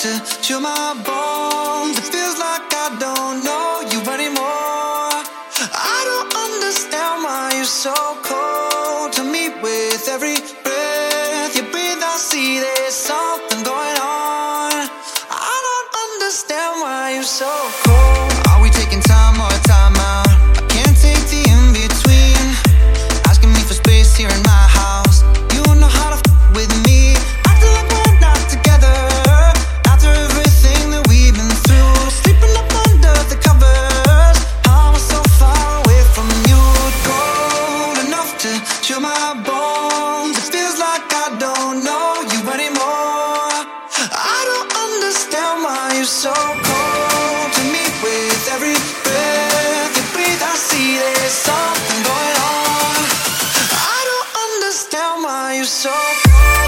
to chill my bones. It feels like I don't know you anymore. I don't understand why you're so cold to me. With every breath you breathe, I see there's something going on. I don't understand why you're so cold. Are we taking time or time out? I can't take the in-between. Asking me for space here in my house. You know how to with me. I feel like we're not together after everything that we've been through. Sleeping up under the covers. I was so far away from you. Cold enough to chill my bones. It feels like I don't know you anymore. I don't understand why you're so cold to me. With every breath you breathe, I see there's something going on. I don't understand why you're so cold.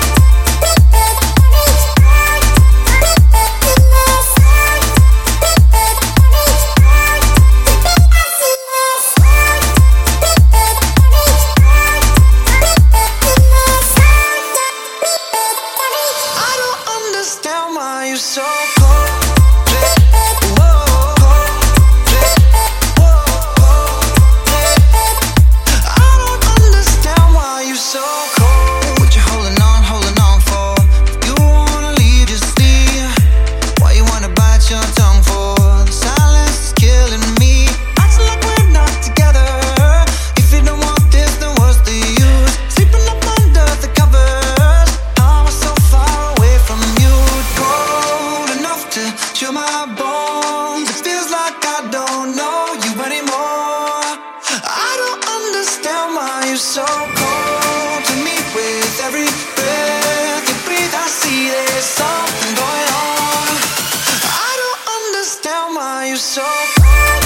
I don't understand why you're so cold. I don't understand why you're so cold. What you holding on for? If you wanna leave, just leave. Why you wanna bite your tongue for? The silence is killing me. Acting like we're not together. If you don't want this, then what's the use? Sleeping up under the covers. I was so far away from you. Cold enough to chill my bones. It feels like I don't know you anymore. I don't understand why you're so cold to me. With every breath you breathe, I see there's something going on. I don't understand why you're so cold.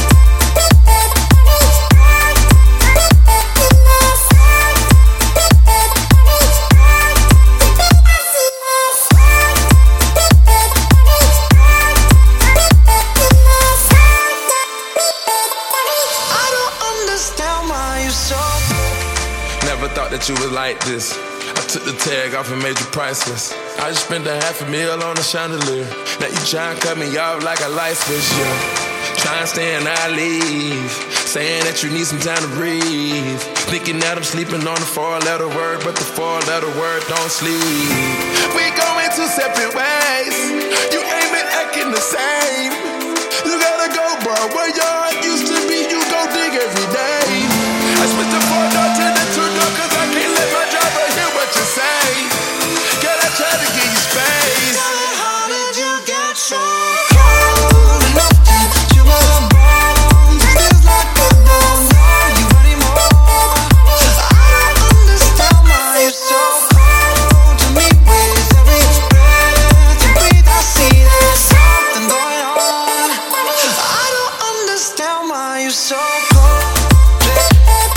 I don't understand why you're so cold. Never thought that you was like this. I took the tag off and made you priceless. I just spent $500,000 on a chandelier. Now you tryna cut me off like a light switch, yeah. Tryna stay and I leave. Saying that you need some time to breathe. Thinking that I'm sleeping on the 4-letter word, but the 4-letter word don't sleep. We going two separate ways. You ain't been acting the same. You gotta go, bro. Where your heart used to be, you go dig every day. I switched the 4-door to the 2-door, cause I can't let my driver hear what you say. Girl, I try to give you space. How did you get so cold enough to chill my bones? It feels like I don't know you anymore. I don't understand why you're so cold to me. With every breath you breathe, I see there's something going on. I don't understand why you're so cold.